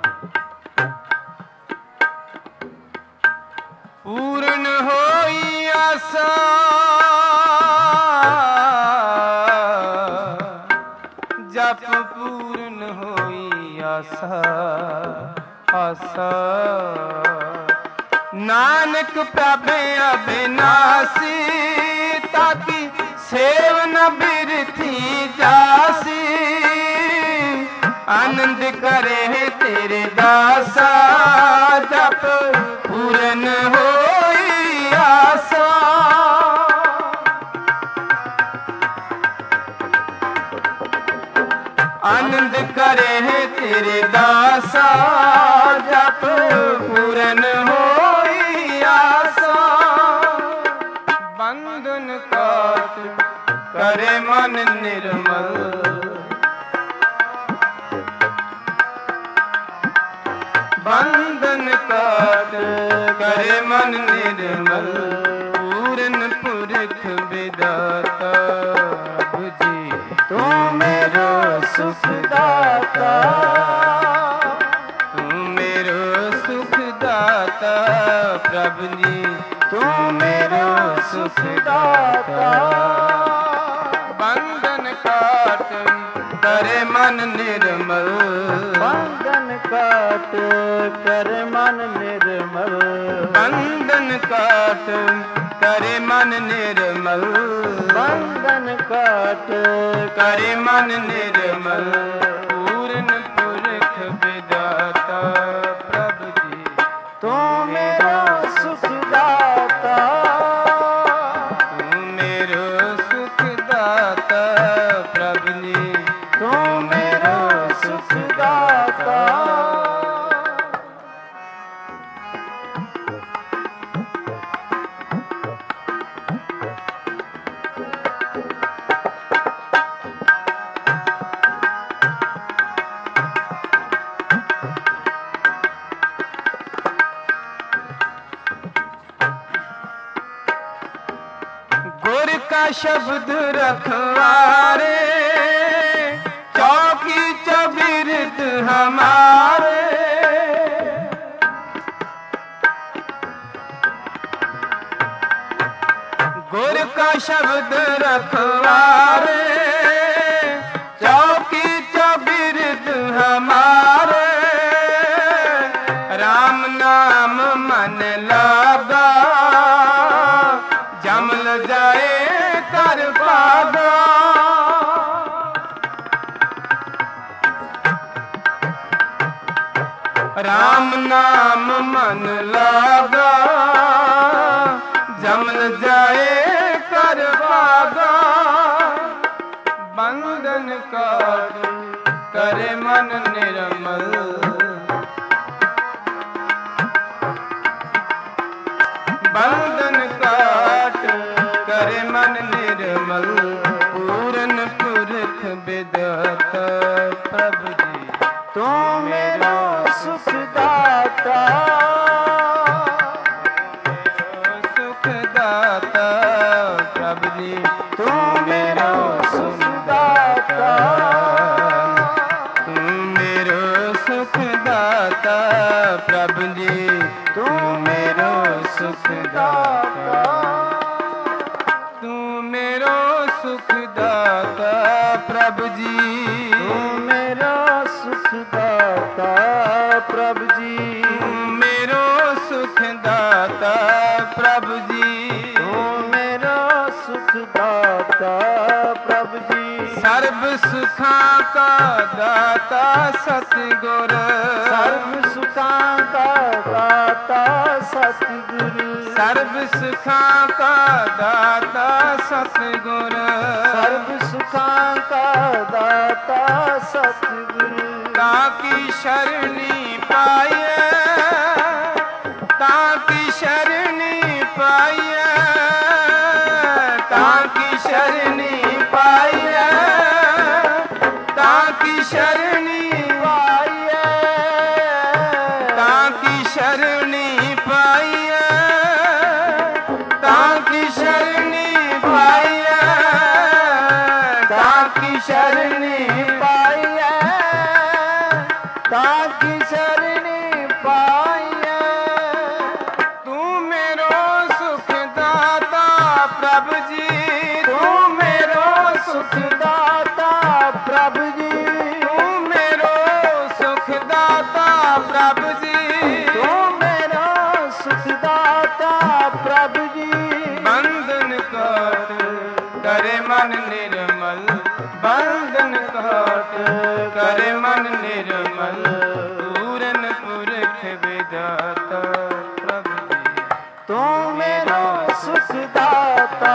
पूरन होई आसा। ਆਸਾ ਆਸਾ। ਨਾਨਕ ਪ੍ਰਭ ਅਬਿਨਾਸੀ ਤਾਕੀ ਸੇਵ ਨ ਬਿਰਥੀ ਜਾਸੀ। ਆਨੰਦ ਕਰੇ ਤੇਰੇ ਦਾਸਾ ਜਪ ਪੂਰਨ ਹੋਈ ਆਸਾ। ਆਨੰਦ ਕਰੇ ਤੇਰੇ ਦਾਸਾ ਜਪ ਪੂਰਨ ਹੋਈ ਆਸਾ। ਬੰਧਨ ਕਾਟ ਕਰੇ ਮਨ ਨਿਰਮਲ। ਬੰਧਨ ਕਾਟ ਕਰੇ ਮਨ ਨਿਰਮਲ। ਪੂਰਨ ਪੁਰਖ ਵਿਦਾਤਾ ਬੁਝੀ ਤੂੰ ਮੇਰਾ ਸੁਖ ਦਾਤਾ। ਤੂੰ ਮੇਰਾ ਸੁਖ ਦਾਤਾ ਪ੍ਰਭ ਜੀ। ਤੂੰ ਮੇਰਾ ਸੁਖ ਦਾਤਾ। ਬੰਧਨ ਕਾਟ ਕਰੇ ਮਨ ਨਿਰਮਲ। ਬੰਧਨ ਕਾਟ ਕਰ ਮਨ ਨਿਰਮਲ। ਬੰਧਨ ਕਾਟ ਕਰੇ ਮਨ ਨਿਰਮਲ। ਬੰਧਨ ਕਾਟ ਕਰੇ ਮਨ ਨਿਰਮਲ। ਪੂਰਨ ਪੁਰਖ ਵਿਦਾਤਾ ਪ੍ਰਭ ਜੀ। ਤੂੰ ਮੇਰਾ ਸੁਖ ਦਾਤਾ। ਤੂੰ ਮੇਰਾ ਸੁਖ ਦਾਤਾ ਪ੍ਰਭ ਜੀ। ਤੂੰ ਮੇਰਾ ਸੁਖ ਦਾਤਾ। गुर का शब्द रखवारे चौकी चबिरद हमारे। गुर का शब्द रखवारे चौकी चबिरद हमारे। राम नाम मन लागा जमल जाए कर पागा। राम नाम मन लागा जमल जाए कर पागा। बंधन काट करे मन निर्मल। बंधन काट करे मन निर्मल। पूरन पुरख विदाता प्रभु जी। तू मेरा सुख दाता। सुख दाता प्रभु जी। तू मेरा सुख दाता। तू मेरो सुख दाता प्रभु जी। तू मेरा सुख दाता। तू मेरो सुख दाता प्रभु जी। तू मेरा सुख दाता प्रभु जी। तू मेरो सुख दाता प्रभु जी। तू मेरा सुख दाता प्रभु जी। सर्व सुखां का दाता सतगुर। सर्व सुखां का दाता सतगुरु। सर्व सुखां का दाता सतगुर। सर्व सुखां का दाता सतगुरु। ताकि शरणी पाइए ताकि शरणी पाइए ताकि शरणी पाइए ताकि शरणी पाइए ताकि शरणी पाइए ताकि शरणी पाइए ताकि शरणी पाइए ताकि शरणी पाइए। तू मेरो सुख दाता प्रभु जी। तू मेरो सुख दाता प्रभु जी। तू मेरो सुख मन निर्मल बंधन काट, करे मन निर्मल पूरन पुरख विधाता प्रभु जी। तू मेरो सुख दाता,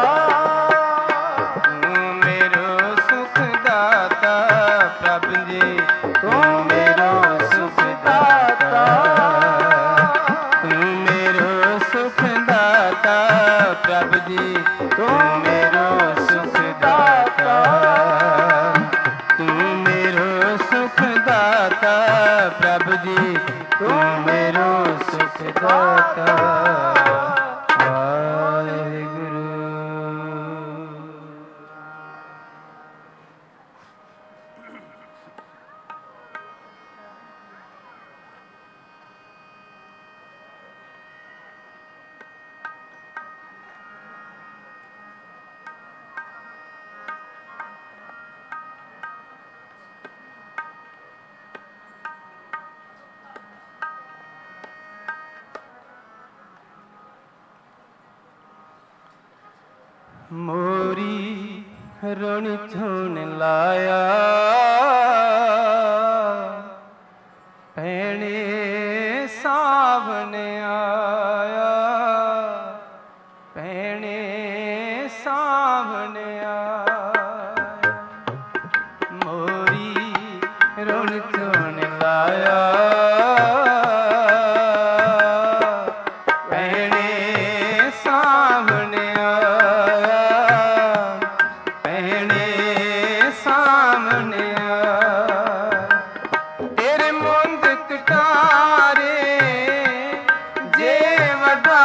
तू मेरो सुख दाता प्रभु जी। तू मेरो सुख दाता, तू मेरो सुख दाता प्रभु जी। तू मेरो सुख दाता, तू मेरो सुख दाता प्रभु जी। तू मेरो सुख दाता वाहिगुरु। मोरी रण छुन लाया भैणे सावन आया, भैणे सावन आया। मोरी रण छुन लाया भैणे सावन आया, भैणे सामने आया। तेरे मुंद कटारे जे वदा,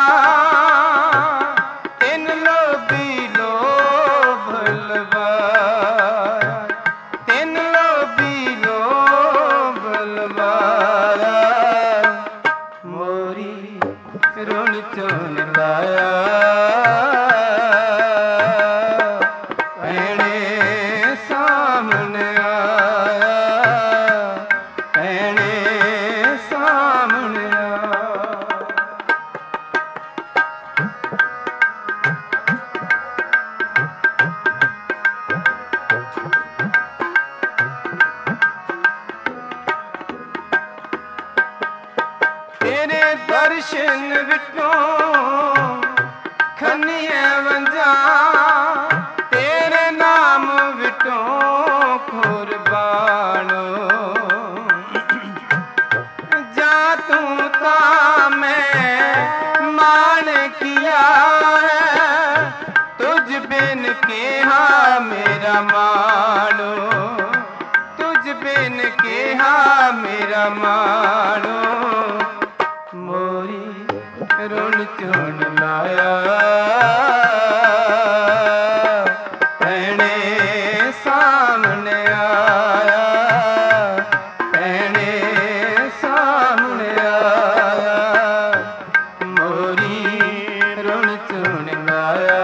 इन लोभी लोभ लवाया, तिन लोभी लोभ लवाया। मोरी ऋण चुन लाया भैणे सामने आया, भैणे सामने आया। तेरे दर्शन विटों खनिया वंजा, तेरे नाम विटों कुर्बानो। जा तू ता मैं मान किया है, तुझ बिन के हाँ मेरा मानो, तुझ बिन के हाँ मेरा मानो। मोरी ऋण चुन लाया भैणे सामने आया, भैणे सामने आया। मोरी ऋण चुन लाया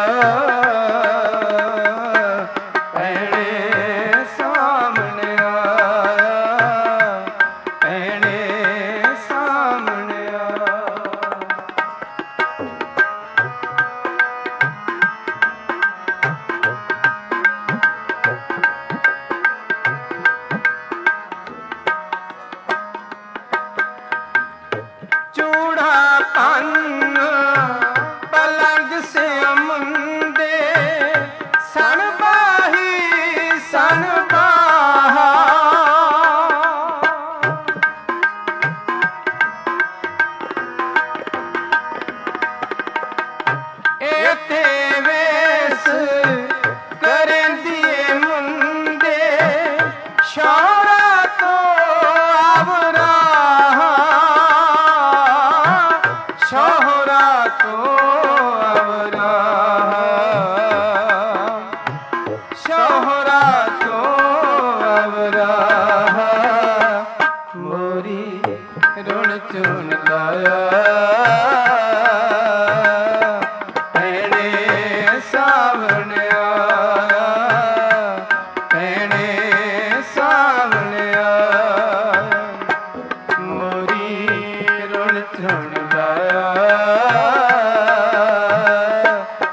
भैणे सामने आया, भैणे सामने आया। चूड़ा कन्न पलंग से मुंदे, सन बाही सन बाहा। एते वेस करें दिए मुंदे, शौरा तो आवरा, शौहरा तो आवरा, शौहरा तो आवरा। मोरी ऋण चुन लाया भैणे सावन आया, भैणे सावन आया। मोरी ऋण चुन लाया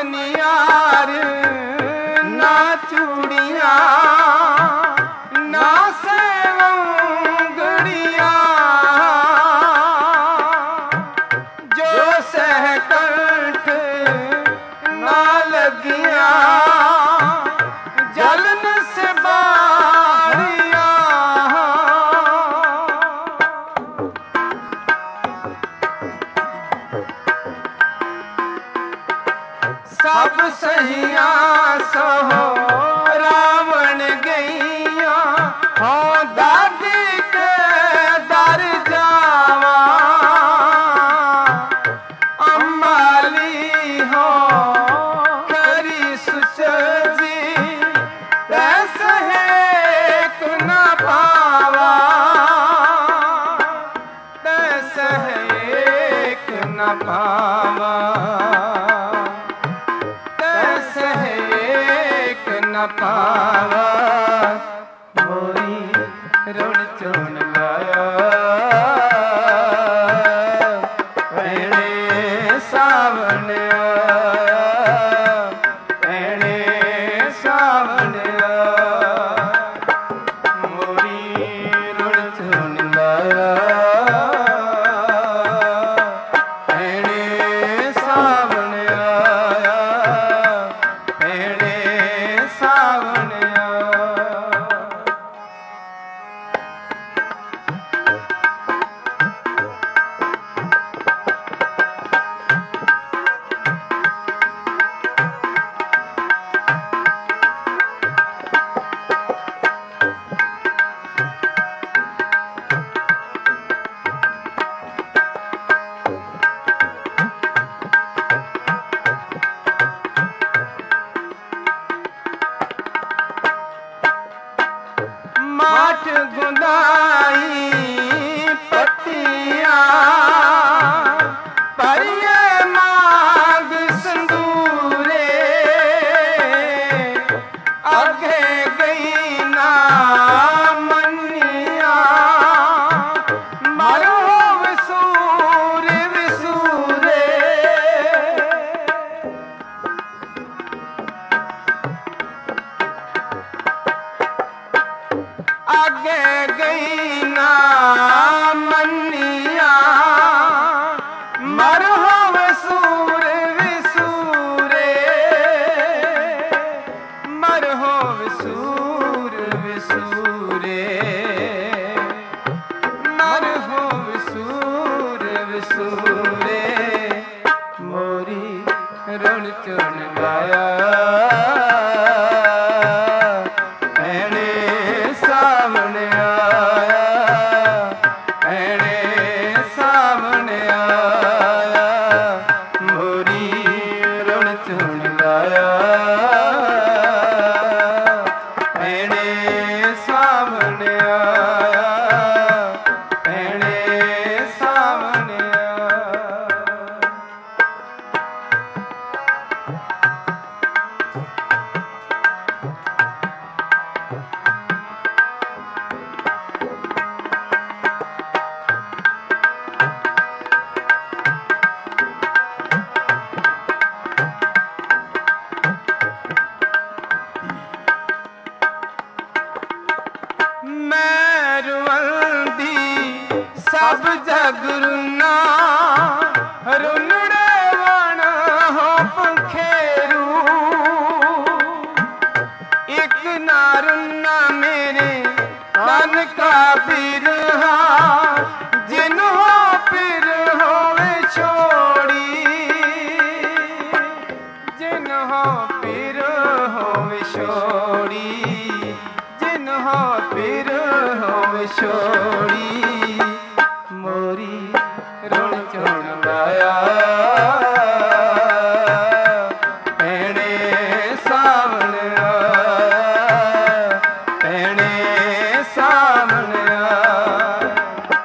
ਮਨਿਆਰ ਨਾ ਚੂੜੀਆਂ ਨਾ ਸੇਵੰਗੜੀਆਂ, ਜੋ ਸਹਿ ਕੰਠ ਨਾ ਲੱਗੀਆਂ ਜਲਨ ਸੇ ਬਾਰੀਆਂ। ਸਭ ਸਹੀਆਂ ਸਹੋ ਰਾਵਣ ਗਈਆਂ, ਹੋ ਦਾਦੀ ਕੇ ਦਰ ਜਾਵਾਂ ਅੰਮਾਲੀ ਹੋ ਕਰੀ ਸੁਚਜੀ ਤੈਸ ਹੇਕ ਨਾ ਪਾਵਾ, ਤੈਸ ਹੇਕ ਨਾ ਪਾਵਾ, ਸਹੇਕ ਨ ਪਾਵਾ। ਮੋਰੀ ਰੁਣ ਚੁਣ ਲਾਇਆ ਭੈਣੇ ਸਾਵਣ ਆਇਆ, ਭੈਣੇ ਸਾਵਣ ਆਇਆ। ਮੋਰੀ ਰੁਣ ਚੁਣ ਲਾਇਆ ਭੈਣੇ ਸਾਵਣ ਆਇਆ, ਭੈਣੇ ਸਾਵਣ ਆਇਆ। ਮਾਟ ਗੁੰਦਾਈ ਪੱਤੀਆਂ ਪਰਿਏ ਮਾਗ ਸੰਦੂਰੇ, ਅੱਗੇ ਗਈ ਨਾ ਮੰਨੀਆਂ ਮਰੋ ਵਿਸੂਰ ਵਿਸੂਰੇ। ਅੱਗੇ ਗਈ ਨਾ ਮੰਨੀਆਂ ਮਰੋ ਵਿਸੂਰ ਵਿਸੂਰੇ, ਮਰੋ ਵਿਸੂਰ ਵਿਸੂਰੇ, ਮਰੋ ਵਿਸੂਰ ਵਿਸੂਰੇ। ਮੋਰੀ ਰੁਣ ਚੁਣ ਲਾਇਆ ਭੈਣੇ ਸਾਵਣ ਆਇਆ, ਭੈਣੇ ਸਾਵਣ ਆਇਆ। ਮੋਰੀ ਰੁਣ ਚੁਣ ਲਾਇਆ ਭੈਣੇ ਸਾਵਣ ਆਇਆ, ਭੈਣੇ ਸਾਵਣ ਆਇਆ। ਮੈਂ ਰੁੰਦੀ ਸਭ ਜਗ ਰੁਨਾ, ਰੁਨੜੇ ਵਣ ਹੋ ਪੰਖੇਰੂ, ਇੱਕ ਨਾ ਰੁਨਾ ਮੇਰੇ ਤਨ ਕਾ ਬਿਰਹਾ, ਜਿਨ ਹੋ ਪਿਰ ਹੋਵੇ ਛੋੜੀ, ਜਿਨ ਹੋ ਪਿਰ ਹੋਵੇ ਛੋੜੀ, ਜਿਨ ਹੋ ਪਿਰ ਹੋਵੇ ਛੋੜੀ। ਮੋਰੀ ਰੁਣ ਚੁਣ ਲਾਇਆ ਭੈਣੇ ਸਾਵਣ ਆਇਆ, ਭੈਣੇ ਸਾਵਣ ਆਇਆ।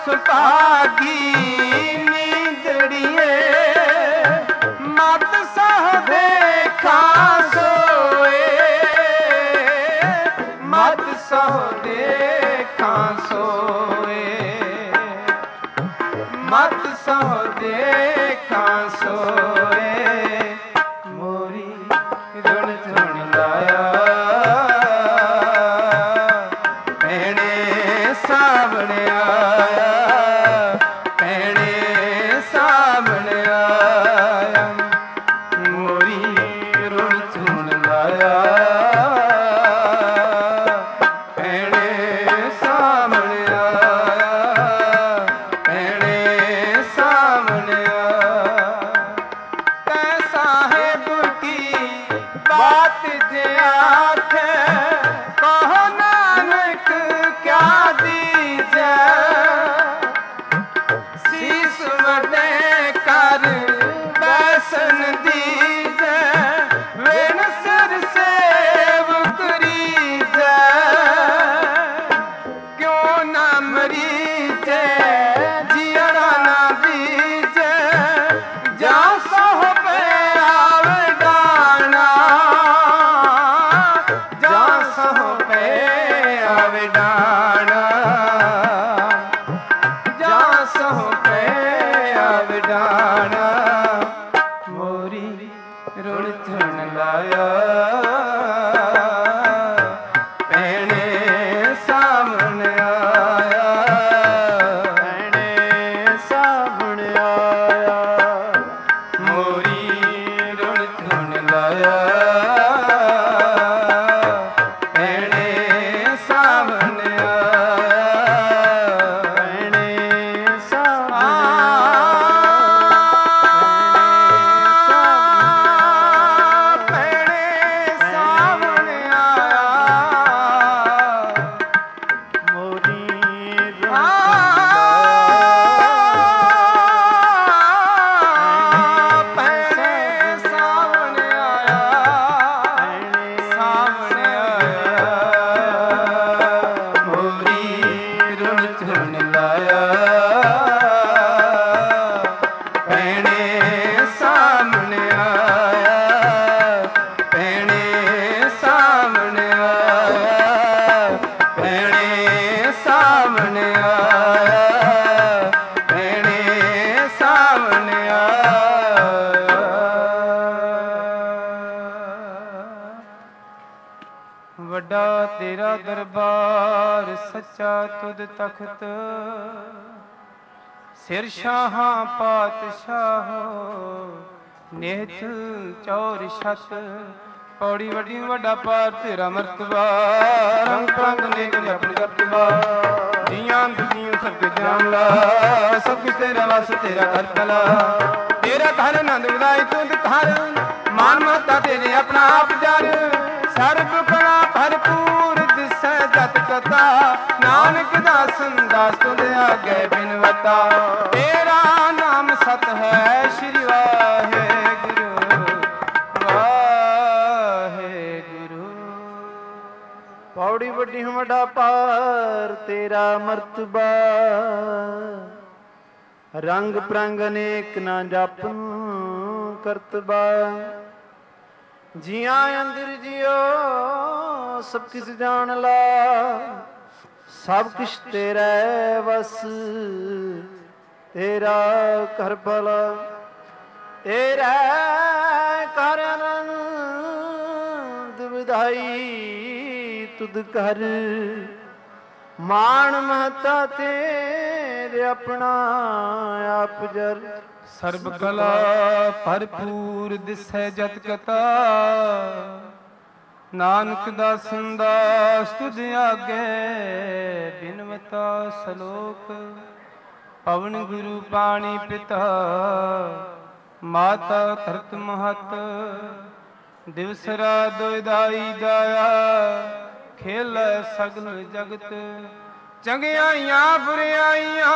ਸੁਭਾਗੀ ਨੀਂਦੜੀਏ ਮਤ ਸਹ ਦੇਖਾਂ ਸੋਏ ਮਤ ਸਹ ਦੇਖਾਂ ਸੋਏ ਮਤ ਸਹ ਦੇਖਾਂ ਸੋਏ ਮੋਰੀ ਰਣ ਝਣ ਲਾਇਆ ਭੈਣੇ ਸਾਵਣ ਆਇਆ ਭੈਣੇ ਸਾਵਣ ਆਇਆ ਮੋਰੀ ਰਣ ਝਣ ਲਾਇਆ ਭੈਣੇ ਸਾਵਣ ਆਇਆ ਭੈਣੇ ਸਾਵਣ ਆਇਆ ਤੈ ਸਾਹਿਬ ਕੀ ਬਾਤ ਜੇ ਆਖੇ ਕਹੋ ਨਾਨਕ ਕਿਆ ਦੀਜੈ ਸੀਸ ਵਡੇ ਕਰ ਬੈਸਨ ਦੀਜੈ ਵੇਣ ਸਿਰ ਸੇਵ ਕਰੀਜੈ ਕਿਉਂ ਨਾ ਮਰੀਜੈ ਜੀਣਾ ਨਾ ਦੀਜੈ ਜਾਂ ਸੋਹ ਪੈ ਆਵੇ ਡਾਣਾ ਜਾਂ ਸੋਹ ਪੈ ਆਵੇ ਡਾਣਾ ਜਾਂ ਸੋਹ ਪੈ ਆਵੇ ਡਾਣਾ ਮੋਰੀ ਰੁਣ ਝਣ ਲਾਇਆ ਭੈਣੇ ਸਾਵਣ ਆਇਆ ਭੈਣੇ ਸਾਵਣ ਆਇਆ ਮੋਰੀ ਰੁਣ ਝਣ ਲਾਇਆ ਭੈਣੇ ਸਾਵਣ ਆਇਆ ਭੈਣੇ ਸਾਵਣ ਭੈਣੇ ਸਾਵਣ ਆਇਆ ਮੋਰੀ ਰਣ ਭੈਣੇ ਸਾਵਣ ਆਇਆ ਸਾਵਣ ਆਇਆ ਮੋਰੀ ਰੁਣ ਝਣ ਲਾਇਆ ਭੈਣੇ ਸਾਵਣ ਆਇਆ ਭੈਣੇ ਸਾਵਣ ਆਇਆ ਭੈਣੇ ਸਾਵਣ ਆਇਆ ਭੈਣੇ ਸਾਵਣ ਆਇਆ ਵੱਡਾ ਤੇਰਾ ਦਰਬਾਰ ਸੱਚਾ ਤੁਧ ਤਖਤ ਸਿਰ ਸ਼ਾਹਾਂ ਪਾਤਸ਼ਾਹੋ ਨਿਹਤ ਚੌਰ ਛਤ ਪੌੜੀ ਵੱਡੀ ਵੱਡਾ ਪਾਰ ਤੇਰਾ ਮਰਤਬਾ ਰੰਗ ਰੰਗ ਨੇਕ ਨੇ ਆਪਣੀ ਕਰਤਬਾ ਜੀਆਂ ਦੁਨੀਆਂ ਸਭ ਕੇ ਜਾਣ ਲਾ ਸਭ ਕੁਛ ਤੇਰਾ ਵਸ ਤੇਰਾ ਕਰ ਕਲਾ ਤੇਰਾ ਘਰ ਆਨੰਦ ਉਦਾਈ ਤੁਧ ਘਰ ਮਾਨ ਮਹਤਾ ਤੇਰੇ ਆਪਣਾ ਆਪ ਜਰ ਸਰਬ ਕਲਾ ਭਰਪੂਰ ਦਿਸੈ ਜਤ ਕਥਾ ਨਾਨਕ ਦਾਸਨ ਦਾਸ ਤੁਧ ਆਗੇ ਬਿਨਵਤਾ ਤੇਰਾ ਨਾਮ ਸਤ ਹੈ ਸ਼੍ਰੀ ਵਾਹਿਗੁਰੂ ਵਾਹਿਗੁਰੂ ਪੌੜੀ ਵੱਡੀ ਵੱਡਾ ਪਾਰ ਤੇਰਾ ਮਰਤਬਾ ਰੰਗ ਪ੍ਰੰਗ ਅਨੇਕ ਨਾ ਜਾਪਨ ਕਰਤਬਾ ਜੀਆਂ ਅੰਦਰ ਜਿਉ ਸਭ ਕਿਸ ਜਾਣ ਲਾ ਸਭ ਕੁਛ ਤੇਰਾ ਵਸ ਤੇਰਾ ਕਰ ਭਲਾ ਤੇਰਾ ਕਰ ਆਨੰਦ ਵਿਧਾਈ ਤੁਧ ਕਰ ਮਾਣ ਮਹਤਾ ਤੇਰੇ ਆਪਣਾ ਆਪ ਜਰ ਸਰਬ ਕਲਾ ਭਰਪੂਰ ਦਿਸੈ ਜਤ ਕਥਾ ਨਾਨਕ ਦਾਸਨ ਦਾਸ ਤੁਧ ਆਗੇ ਬਿਨਵਤਾ ਸਲੋਕ ਪਵਨ ਗੁਰੂ ਪਾਣੀ ਪਿਤਾ ਮਾਤਾ ਧਰਤ ਮਹਤ ਦਿਵਸ ਰਾਤ ਦੁਇਦਾਈ ਦਾਇਆ ਖੇਲ ਸਗਲ ਜਗਤ ਚੰਗਿਆਈਆਂ ਬੁਰਿਆਈਆਂ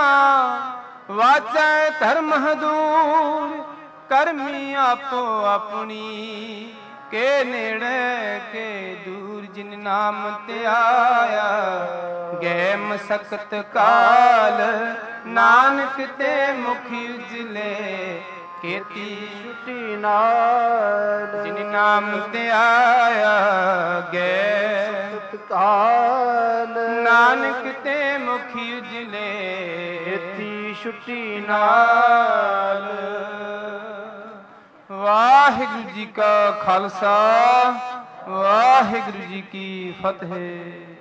ਵਾਚੈ ਧਰਮ ਹਦੂਰ ਕਰਮੀ ਆਪੋ ਆਪਣੀ ਕੇ ਨੇੜੇ ਕੇ ਦੂਰ ਜਿਨ ਨਾਮ ਤੇ ਆਇਆ ਗਏ ਮਸਕਤ ਕਾਲ ਨਾਨਕ ਤੇ ਮੁਖ ਉਜਲੇ ਕੀਤੀ ਛੁਟੀ ਨਾਲ ਜਿਨ ਨਾਮ ਤੇ ਆਇਆ ਗਏ ਤਤਕਾਲ ਨਾਨਕ ਤੇ ਮੁਖ ਉਜਲੇ ਕੀਤੀ ਛੁਟੀ ਨਾਲ। ਵਾਹਿਗੁਰੂ ਜੀ ਕਾ ਖਾਲਸਾ ਵਾਹਿਗੁਰੂ ਜੀ ਕੀ ਫਤਿਹ।